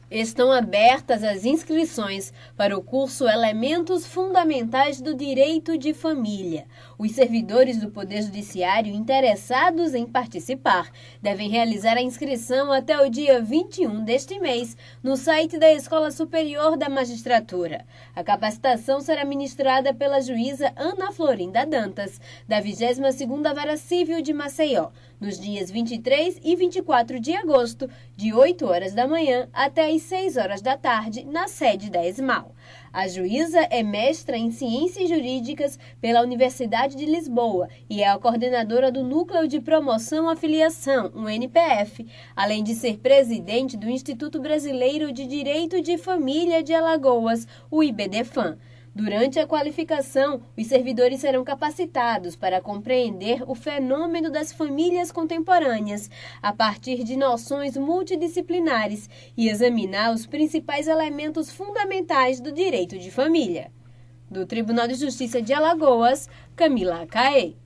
Estão abertas as inscrições para o curso Elementos Fundamentais do Direito de Família. Os servidores do Poder Judiciário interessados em participar devem realizar a inscrição até o dia 21 deste mês no site da Escola Superior da Magistratura. A capacitação será ministrada pela juíza Ana Florinda Dantas, da 22ª Vara Civil de Maceió, nos dias 23 e 24 de agosto, de 8 horas da manhã até às 6 horas da tarde, na sede da ESMAL. A juíza é mestra em Ciências Jurídicas pela Universidade de Lisboa e é a coordenadora do Núcleo de Promoção à Filiação, o NPF, além de ser presidente do Instituto Brasileiro de Direito de Família de Alagoas, o IBDFAM. Durante a qualificação, os servidores serão capacitados para compreender o fenômeno das famílias contemporâneas, a partir de noções multidisciplinares, e examinar os principais elementos fundamentais do direito de família. Do Tribunal de Justiça de Alagoas, Camila Caê.